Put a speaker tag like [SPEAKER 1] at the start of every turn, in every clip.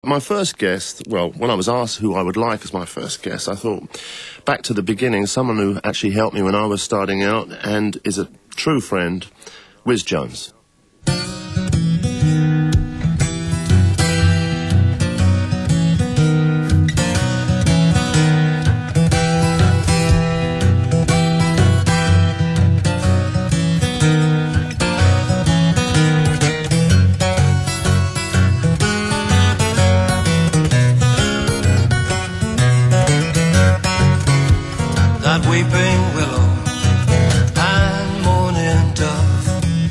[SPEAKER 1] My first guest, well, when I was asked who I would like as my first guest, I thought back to the beginning, someone who actually helped me when I was starting out and is a true friend, Whiz Jones.
[SPEAKER 2] Weeping willow and mourning dove.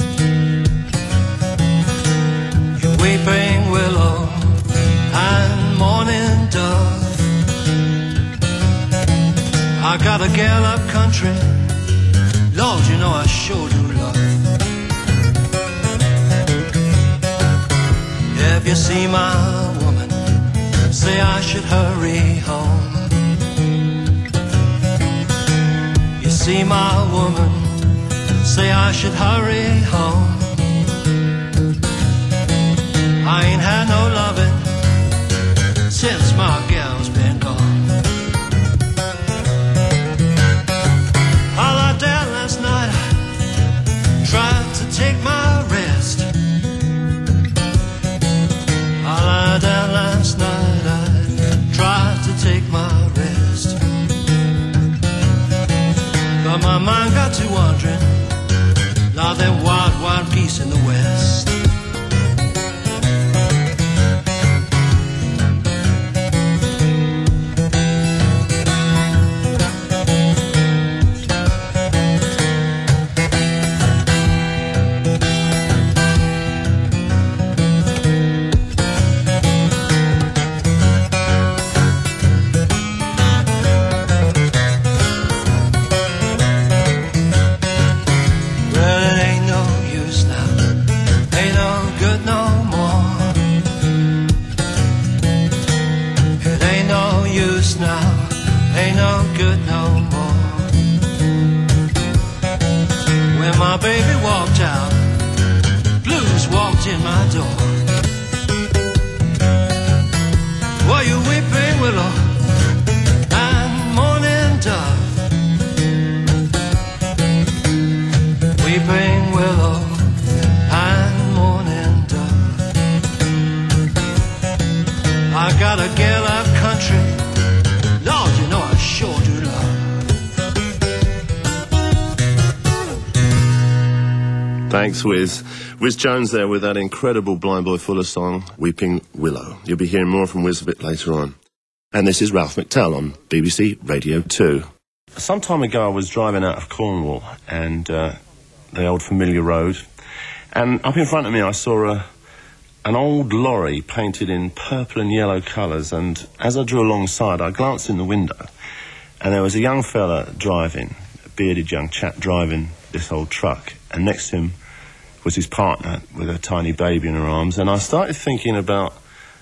[SPEAKER 2] You weeping willow and mourning dove. I got a gal up country, Lord, you know I sure do love. If you see my woman, say I should hurry home. See my woman, say I should hurry home. I ain't had no loving since my gal's been gone. All I did last night, I tried to take my rest. All I did last night, I tried to take my rest. But my mind got to wandering, like them wild, wild geese in the west. My baby walked out, blues walked in my door. Were you weeping willow and mourning dove? Weeping willow and mourning dove. I got a gal up country, Lord, you know I sure do love.
[SPEAKER 1] Thanks, Whiz. Whiz Jones there with that incredible Blind Boy Fuller song, Weeping Willow. You'll be hearing more from Whiz a bit later on. And this is Ralph McTell on BBC Radio 2. Some time ago I was driving out of Cornwall and the old familiar road, and up in front of me I saw an old lorry painted in purple and yellow colours, and as I drew alongside I glanced in the window and there was a young fella driving, a bearded young chap driving this old truck, and next to him was his partner with a tiny baby in her arms. And I started thinking about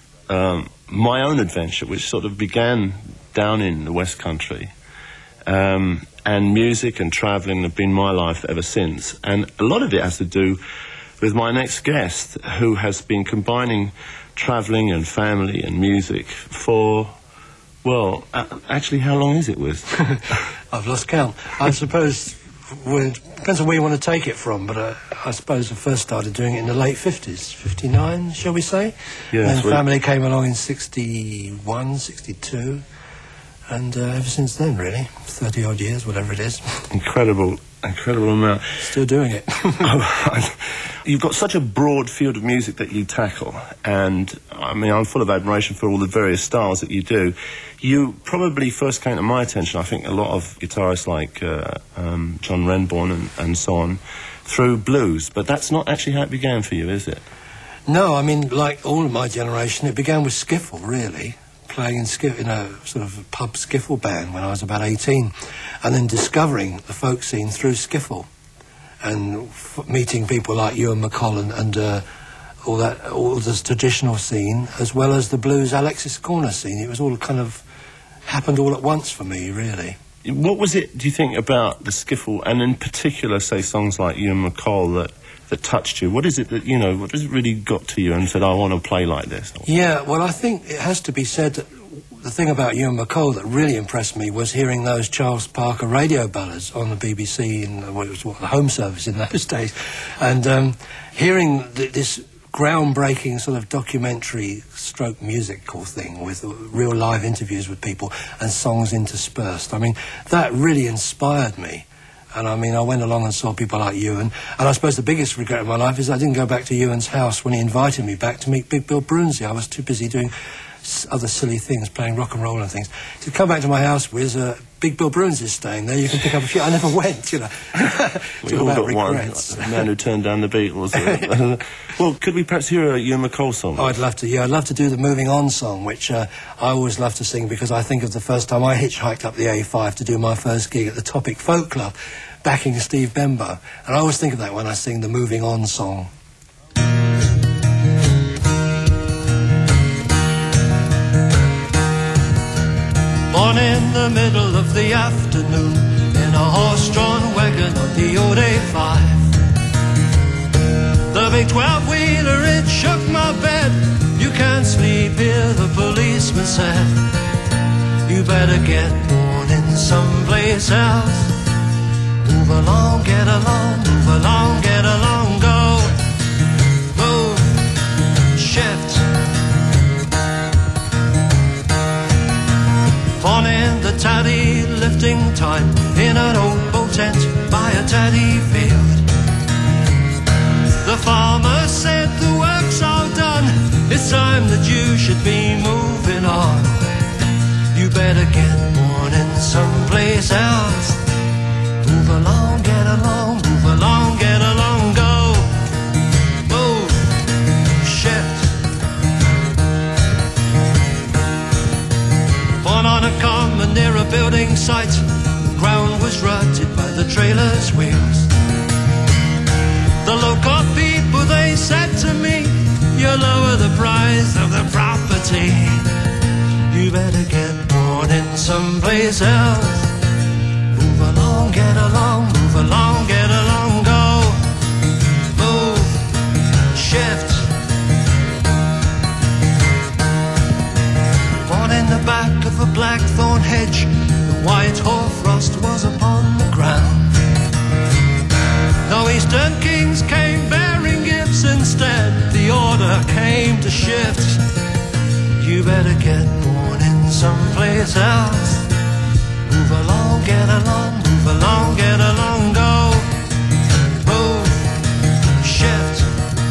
[SPEAKER 1] my own adventure, which sort of began down in the West Country. And music and travelling have been my life ever since. And a lot of it has to do with my next guest, who has been combining travelling and family and music for, well, actually, how long is it, Wiz?
[SPEAKER 2] I've lost count. I suppose... Well, it depends on where you want to take it from, but I suppose I first started doing it in the late 50s, 59, shall we say?
[SPEAKER 1] Yeah,
[SPEAKER 2] and family came along in 61, 62, and ever since then, really, 30-odd years, whatever it is.
[SPEAKER 1] Incredible amount.
[SPEAKER 2] Still doing it.
[SPEAKER 1] You've got such a broad field of music that you tackle, and I mean, I'm full of admiration for all the various styles that you do. You probably first came to my attention, I think a lot of guitarists like John Renbourn and so on, through blues, but that's not actually how it began for you, is it?
[SPEAKER 2] No, I mean, like all of my generation, it began with skiffle, really. Playing in a sort of a pub skiffle band when I was about 18, and then discovering the folk scene through skiffle, and meeting people like Ewan MacColl and all this traditional scene, as well as the blues Alexis Corner scene. It was all kind of happened all at once for me, really.
[SPEAKER 1] What was it, do you think, about the skiffle, and in particular, say, songs like Ewan MacColl, that that touched you? What is it that, you know, what has it really got to you and said, I want to play like this?
[SPEAKER 2] Yeah, well, I think it has to be said that the thing about Ewan MacColl that really impressed me was hearing those Charles Parker radio ballads on the BBC in the Home Service in those days, and hearing this groundbreaking sort of documentary stroke musical thing with real live interviews with people and songs interspersed. I mean, that really inspired me. And I mean, I went along and saw people like Ewan, and I suppose the biggest regret of my life is I didn't go back to Ewan's house when he invited me back to meet Big Bill Broonzy. I was too busy doing other silly things, playing rock and roll and things. So come back to my house with Big Bill Broonzy's staying there. You can pick up a few. I never went, you know.
[SPEAKER 1] We all got regrets. One. The man who turned down the Beatles. Well, could we perhaps hear a Ewan MacColl song?
[SPEAKER 2] Oh, I'd love to. Yeah, I'd love to do the Moving On song, which I always love to sing because I think of the first time I hitchhiked up the A5 to do my first gig at the Topic Folk Club, backing Steve Bembo, and I always think of that when I sing the Moving On song.
[SPEAKER 3] Born in the middle of the afternoon in a horse-drawn wagon on the old A5. The big 12-wheeler, it shook my bed. You can't sleep here, the policeman said. You better get born in someplace else. Move along, get along, move along, get along, go. Move, shift. Born in the taddy lifting time in an old boat tent by a taddy field. The farmer said the work's all done. It's time that you should be moving on. You better get born in someplace else. Move along, get along, move along, get along, go. Move, shift. Born on a common near a building site. The ground was rutted by the trailer's wheels. The local people, they said to me, you lower the price of the property. You better get born in someplace else. Move along, get along, move along, get along, go. Move, shift. Born in the back of a blackthorn hedge, the white hoarfrost was upon the ground. No Eastern kings came bearing gifts, instead the order came to shift. You better get born in someplace else. Move along, get along, move along, get along, go. Move, shift.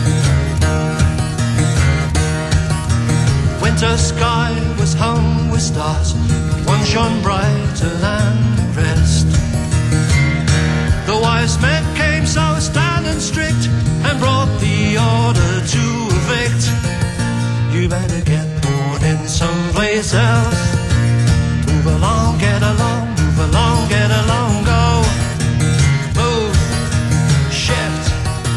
[SPEAKER 3] Winter sky was hung with stars, but one shone brighter than the rest. The wise men came so stern and strict and brought the order to evict. You better get born in someplace else. Move along, get along, move along, get along, go. Move, shift.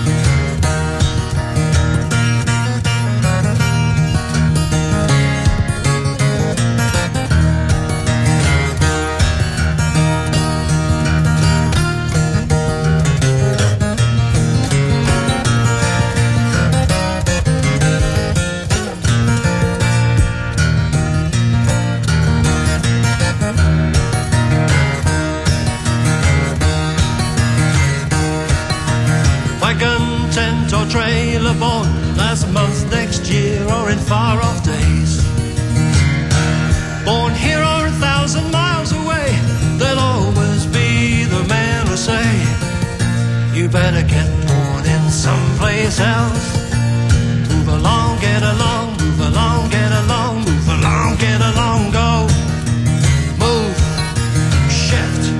[SPEAKER 3] Tent or trailer born last month, next year, or in far-off days. Born here or 1,000 miles away, there'll always be the man who'll say, you better get born in someplace else. Move along, get along, move along, get along, move along, get along, go. Move, shift.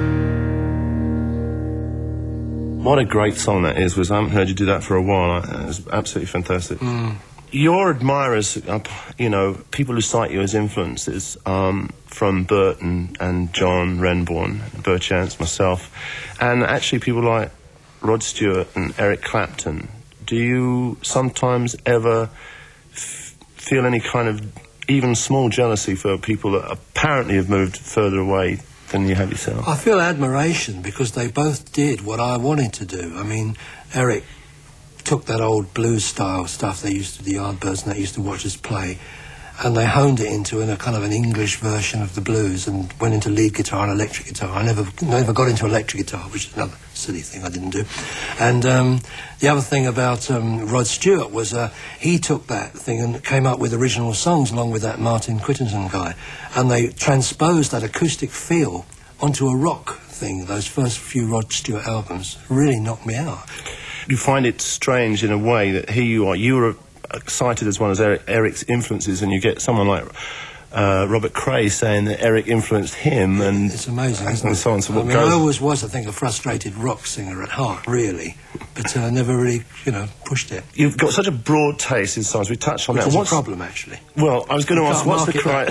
[SPEAKER 1] What a great song that is, Wiz. I haven't heard you do that for a while. It's absolutely fantastic. Your admirers, you know, people who cite you as influences, from Bert and John Renbourn, Bert Chance, myself, and actually people like Rod Stewart and Eric Clapton. Do you sometimes ever feel any kind of even small jealousy for people that apparently have moved further away than you have yourself?
[SPEAKER 2] I feel admiration because they both did what I wanted to do. I mean, Eric took that old blues style stuff the Yardbirds and that used to watch us play, and they honed it into a kind of an English version of the blues, and went into lead guitar and electric guitar. I never got into electric guitar, which is another silly thing I didn't do. And the other thing about Rod Stewart was he took that thing and came up with original songs along with that Martin Quittenton guy, and they transposed that acoustic feel onto a rock thing. Those first few Rod Stewart albums really knocked me out.
[SPEAKER 1] You find it strange in a way that here you were cited as one of Eric's influences, and you get someone like Robert Cray saying that Eric influenced him, and
[SPEAKER 2] it's amazing, isn't
[SPEAKER 1] and
[SPEAKER 2] it?
[SPEAKER 1] so on. So
[SPEAKER 2] I always was, I think, a frustrated rock singer at heart, really, but I never really, pushed it.
[SPEAKER 1] You've got such a broad taste in songs. We touched on
[SPEAKER 2] Which
[SPEAKER 1] that.
[SPEAKER 2] is
[SPEAKER 1] What's
[SPEAKER 2] a problem, actually?
[SPEAKER 1] Well, I was going to ask, what's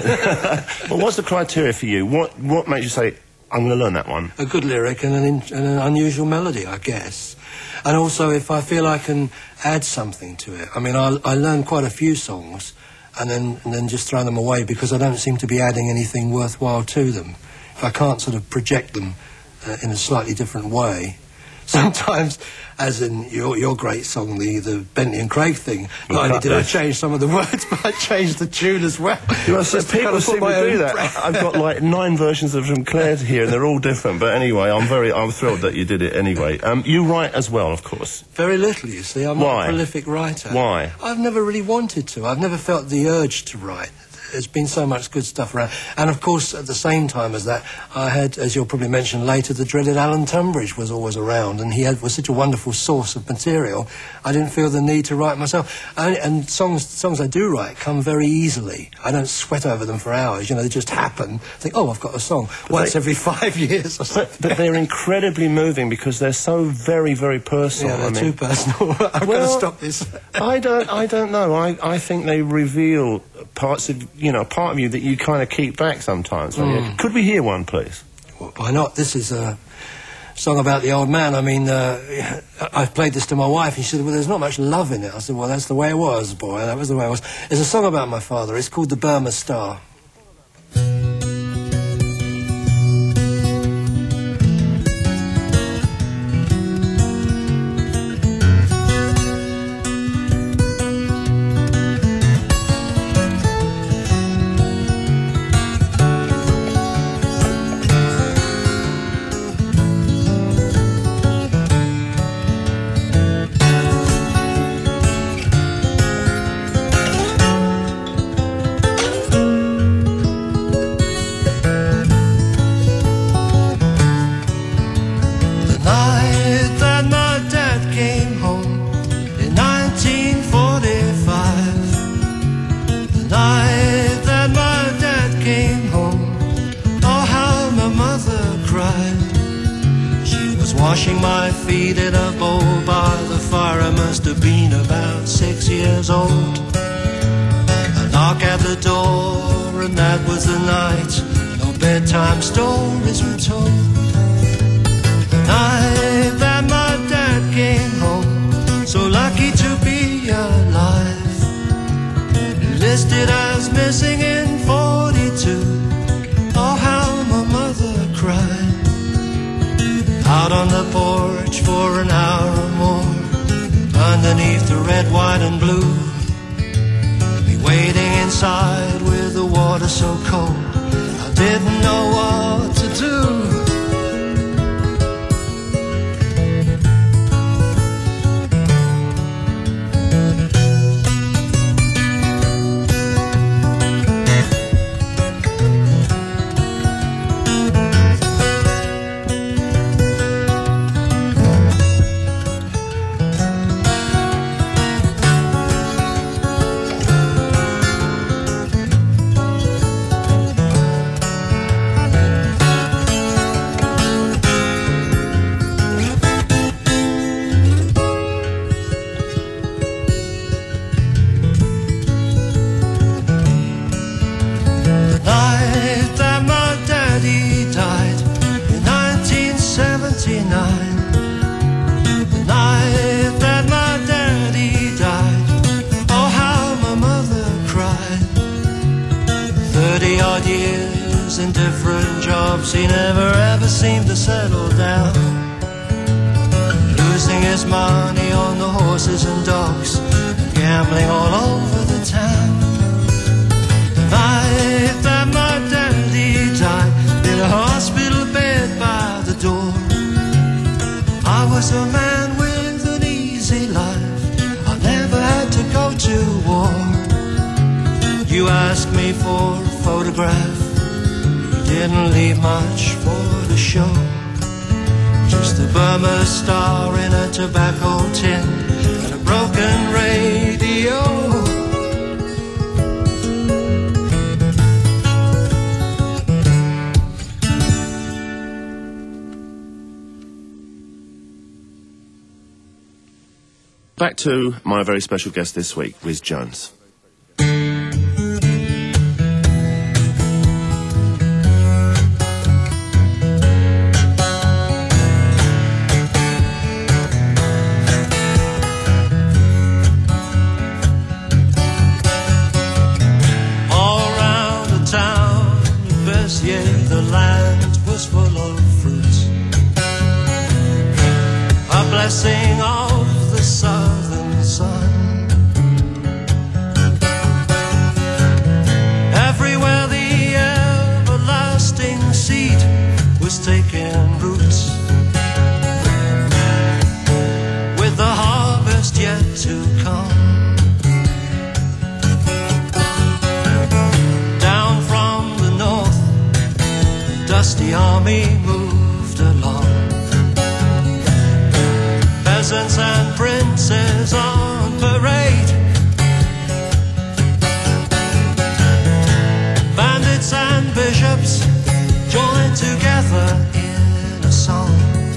[SPEAKER 1] the criteria for you? What makes you say, I'm going to learn that one?
[SPEAKER 2] A good lyric and an unusual melody, I guess. And also, if I feel I can add something to it. I mean, I learn quite a few songs and then just throw them away because I don't seem to be adding anything worthwhile to them. If I can't sort of project them in a slightly different way. Sometimes, as in your great song, the Bentley and Craig thing, not only did I change some of the words, but I changed the tune as well.
[SPEAKER 1] People seem to do that. I've got like 9 versions of From Claire here, and they're all different. But anyway, I'm thrilled that you did it anyway. You write as well, of course.
[SPEAKER 2] Very little, you see. I'm not a prolific writer.
[SPEAKER 1] Why?
[SPEAKER 2] I've never really wanted to. I've never felt the urge to write. There's been so much good stuff around. And, of course, at the same time as that, I had, as you'll probably mention later, the dreaded Alan Tunbridge was always around, and was such a wonderful source of material, I didn't feel the need to write myself. And songs I do write come very easily. I don't sweat over them for hours. They just happen. Think, I've got a song. Once every 5 years or something.
[SPEAKER 1] But they're incredibly moving because they're so very, very personal.
[SPEAKER 2] Yeah, they're too personal. I've got to stop this.
[SPEAKER 1] I don't know. I think they reveal parts of part of you that you kind of keep back sometimes. Could we hear one, please?
[SPEAKER 2] Well, why not? This is a song about the old man. I mean, I played this to my wife, and she said, well, there's not much love in it. I said, well, that's the way it was, boy. That was the way it was. It's a song about my father. It's called The Burma Star.
[SPEAKER 3] Washing my feet in a bowl by the fire. I must have been about 6 years old. A knock at the door, and that was the night. No bedtime stories were told. The night that my dad came home, so lucky to be alive. Listed as missing in 42. Oh, how my mother cried. Out on the porch for an hour or more, underneath the red, white and blue. Me waiting inside with the water so cold, I didn't know what to do. In different jobs, he never ever seemed to settle down. losing his money on the horses and dogs, gambling all over the town. The night that my daddy died, in a hospital bed by the door, I was a man with an easy life. I never had to go to war. You asked me for a photograph, you didn't leave much for the show. Just a Burma star in a tobacco tin and a broken radio.
[SPEAKER 1] Back to my very special guest this week, Whiz Jones.
[SPEAKER 3] The land was full of fruit, a blessing of the southern sun. Everywhere the everlasting seed was taking root, with the harvest yet to come. Dusty army moved along, peasants and princes on parade, bandits and bishops joined together in a song,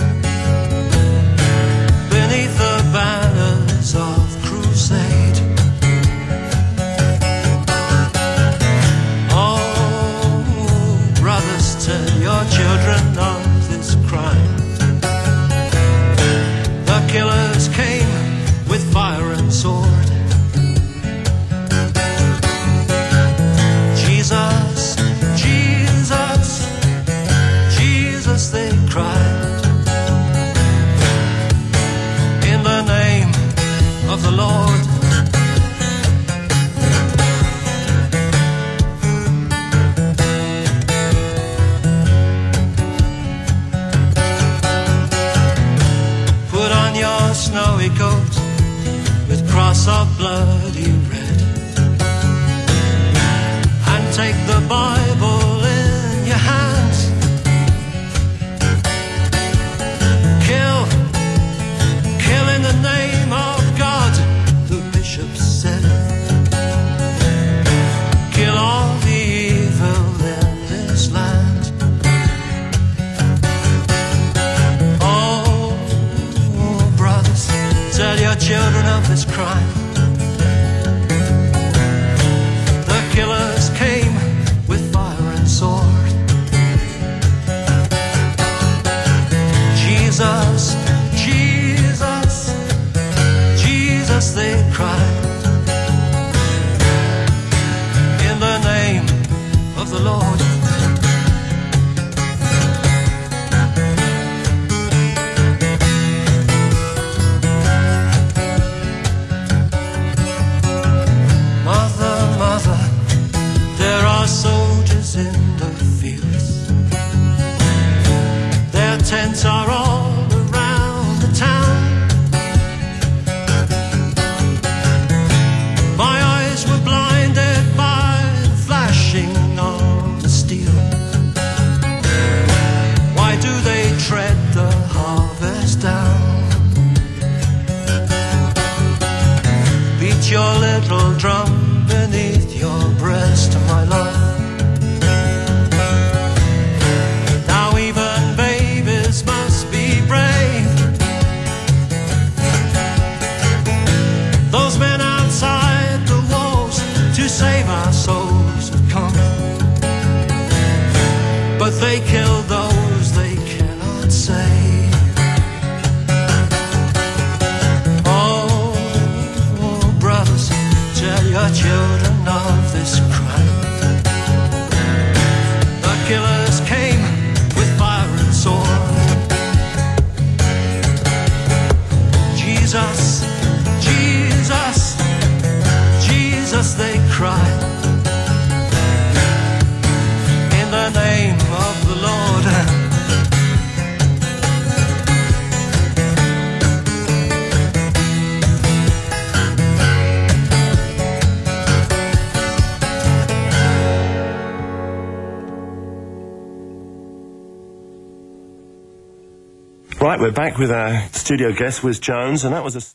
[SPEAKER 3] beneath the banners of crusade. Tell your children of this crime. The killers came with fire and sword. Jesus, Jesus, Jesus, they cried. In the name of the Lord. Snowy coat with cross of bloody red, and take the Bible in your hands. Kill, kill in the name of God, the bishop said. Kill all the evil in this land. Tell your children of this crime. The killers came with fire and sword. Jesus, Jesus, Jesus, they cried. In the name of the Lord. Soldiers in the fields, their tents are all around the town. My eyes were blinded by the flashing of the steel. Why do they tread the harvest down? Beat your little drum beneath your breast, my love. Now even babies must
[SPEAKER 1] Right, we're back with our studio guest, Whiz Jones, and that was a...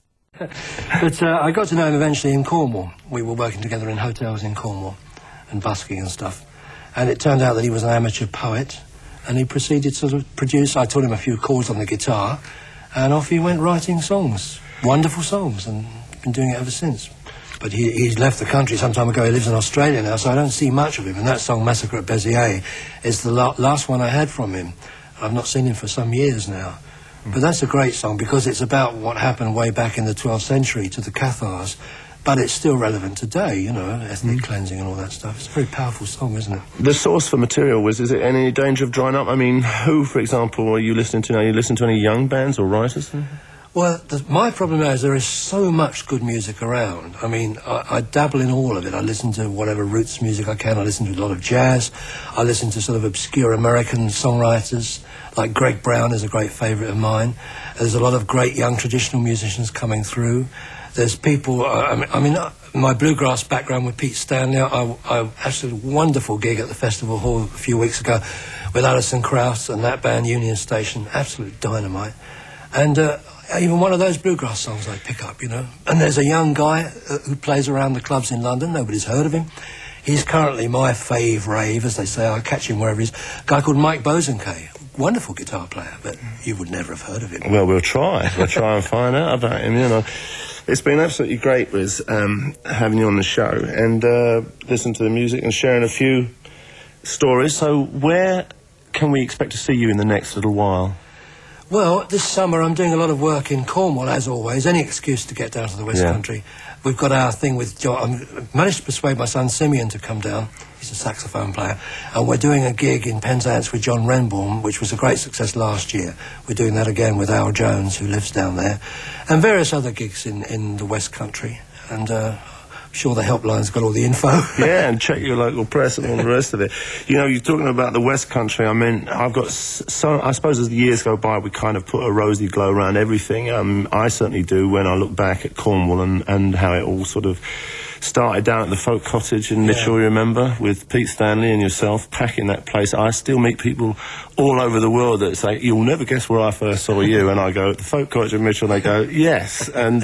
[SPEAKER 2] But I got to know him eventually in Cornwall. We were working together in hotels in Cornwall and busking and stuff. And it turned out that he was an amateur poet, and he proceeded to sort of produce. I taught him a few chords on the guitar, and off he went writing songs, wonderful songs, and been doing it ever since. But he's left the country some time ago. He lives in Australia now, so I don't see much of him. And that song, Massacre at Béziers, is the last one I had from him. I've not seen him for some years now. But that's a great song because it's about what happened way back in the 12th century to the Cathars, but it's still relevant today, you know, ethnic cleansing and all that stuff. It's a very powerful song, isn't it?
[SPEAKER 1] The source for material, is it any danger of drying up? I mean, who, for example, are you listening to now? Are you listening to any young bands or writers?
[SPEAKER 2] Well, my problem now is there is so much good music around. I mean, I dabble in all of it. I listen to whatever roots music I can. I listen to a lot of jazz. I listen to sort of obscure American songwriters, like Greg Brown is a great favourite of mine. There's a lot of great young traditional musicians coming through. There's people, I mean, my bluegrass background with Pete Stanley, I actually had a wonderful gig at the Festival Hall a few weeks ago with Alison Krauss and that band, Union Station, absolute dynamite. And even one of those bluegrass songs I pick up, you know. And there's a young guy who plays around the clubs in London, nobody's heard of him. He's currently my fave rave, as they say. I catch him wherever he is. A guy called Mike Bosanquet. Wonderful guitar player, but you would never have heard of him.
[SPEAKER 1] Well, we'll try. We'll try and find out about him, you know. It's been absolutely great, Wiz, having you on the show and listening to the music and sharing a few stories. So where can we expect to see you in the next little while?
[SPEAKER 2] Well, this summer I'm doing a lot of work in Cornwall, as always. Any excuse to get down to the West Country. We've got our thing with John. I've managed to persuade my son Simeon to come down. He's a saxophone player. And we're doing a gig in Penzance with John Renbourn, which was a great success last year. We're doing that again with Al Jones, who lives down there. And various other gigs in the West Country. And I'm sure the helpline's got all the info.
[SPEAKER 1] Yeah, and check your local press and all the rest of it. You know, you're talking about the West Country. I mean, I've got so... I suppose as the years go by, we kind of put a rosy glow around everything. I certainly do when I look back at Cornwall and how it all sort of started down at the Folk Cottage in Mitchell, you remember, with Pete Stanley and yourself packing that place. I still meet people all over the world that say, you'll never guess where I first saw you. And I go, the Folk Cottage in Mitchell, and they go, yes. And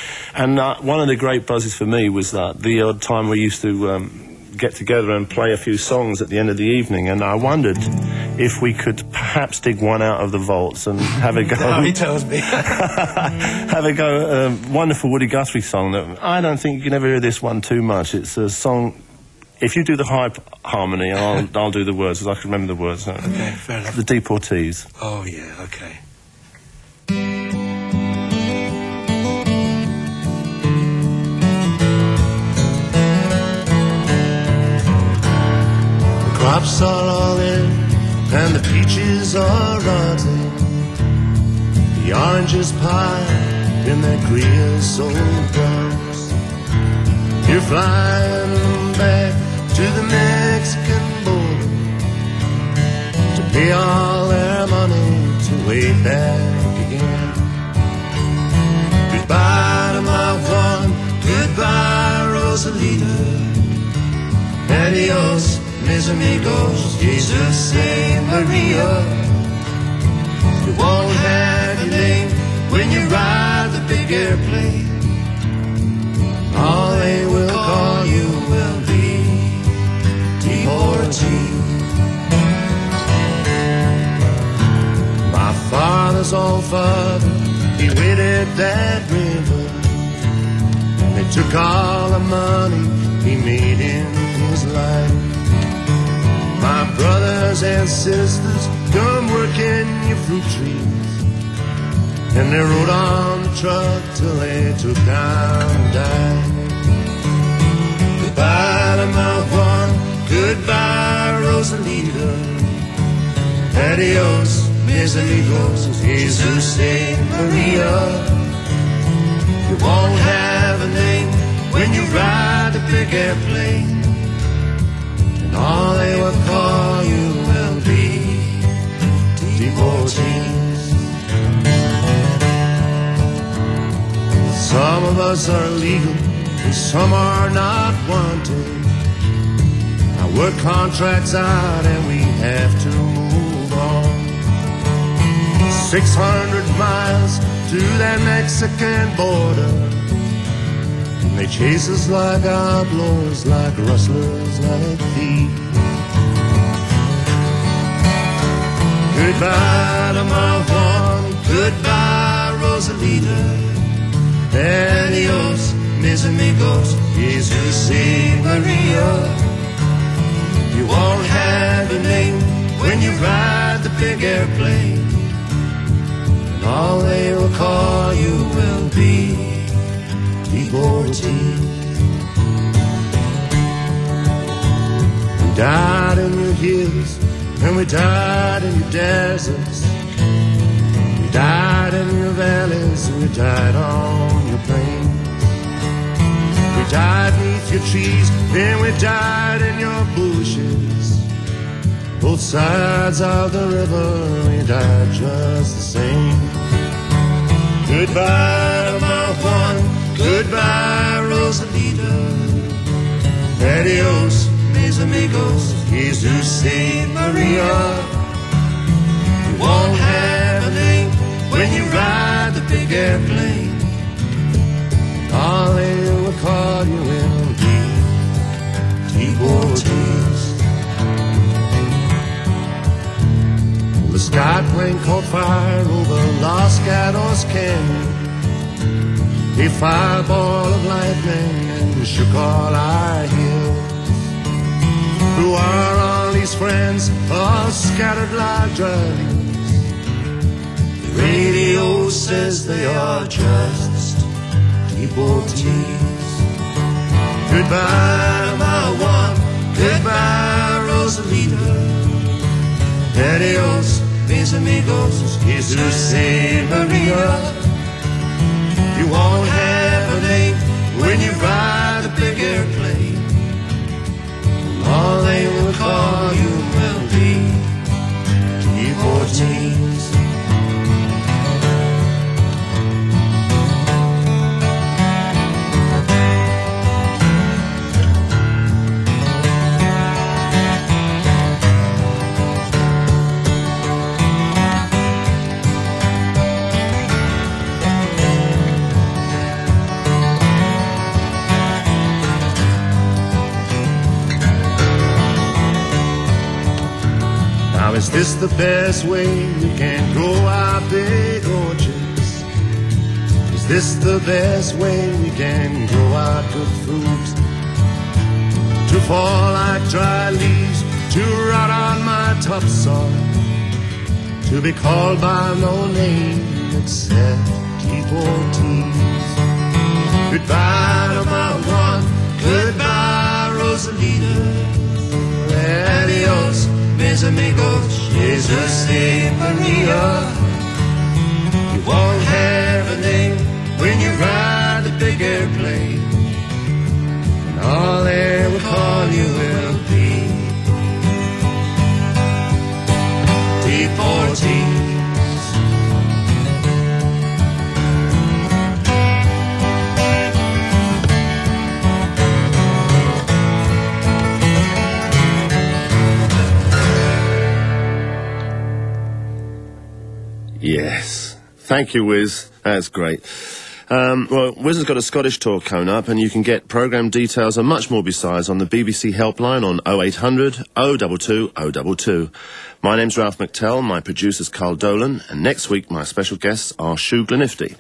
[SPEAKER 1] one of the great buzzes for me was the odd time we used to get together and play a few songs at the end of the evening, and I wondered if we could perhaps dig one out of the vaults and have a go.
[SPEAKER 2] Now he tells me.
[SPEAKER 1] Have a go. Wonderful Woody Guthrie song that I don't think you can ever hear this one too much. It's a song. If you do the high harmony, I'll do the words, because I can remember the words.
[SPEAKER 2] Okay, fair enough.
[SPEAKER 1] The Deportees.
[SPEAKER 2] Oh yeah, okay.
[SPEAKER 3] Crops are all in, and the peaches are rotting. The oranges pile in their creosote browns. You're flying back to the Mexican border to pay all their money to way back again. Goodbye to my one, goodbye Rosalita. Adios, mis amigos, Jesus Saint Maria. You won't have your name when you ride the big airplane. All they will call you will be deportee. My father's own father, he waded that river. They took all the money he made in his life. My brothers and sisters come work in your fruit trees, and they rode on the truck till they took down and died. Goodbye to my one, goodbye Rosalita. Adios, mis amigos, Jesus Saint Maria. You won't have a name when you ride the big airplane. All they will call you will be deportees. Some of us are legal and some are not wanted. Our work contracts out and we have to move on.
[SPEAKER 1] 600 miles to that Mexican border. And they chase us like outlaws, like rustlers, like thieves. Goodbye to my Juan, goodbye Rosalita. Adios, mis amigos, Jesus Maria. You won't have a name when you ride the big airplane, and all they will call you will be devotee. We died in your hills, and we died in your deserts. We died in your valleys, and we died on your plains. We died beneath your trees, then we died in your bushes. Both sides of the river, we died just the same. Goodbye, my Juan, goodbye, Rosalita. Adios, mis amigos, Jesus Maria. You won't have a name when you ride the big airplane. All they will call you will be devotees. The sky plane caught fire over Los Gatos Canyon. A fireball of lightning and shook all our hills. Who are all these friends, all scattered like dry leaves? The radio says they are just devotees. Goodbye, my Juan, goodbye, Rosalita. Adios, mis amigos, Jesus Maria. You won't have a name when you ride the big airplane. All they will call you will be devotees. Is this the best way we can grow our big orchards? Is this the best way we can grow our good fruit? To fall like dry leaves, to rot on my topsoil, to be called by no name except devotees. Goodbye to my Juan, goodbye Rosalita. Adios, mis amigos, Jesus Maria. You won't have a name when you ride the big airplane, and all they will call you will be devotees. Yes. Thank you, Wiz. That's great. Well, Wiz has got a Scottish tour coming up, and you can get programme details and much more besides on the BBC helpline on 0800 022 022. My name's Ralph McTell, my producer's Carl Dolan, and next week my special guests are Shugla Nifty.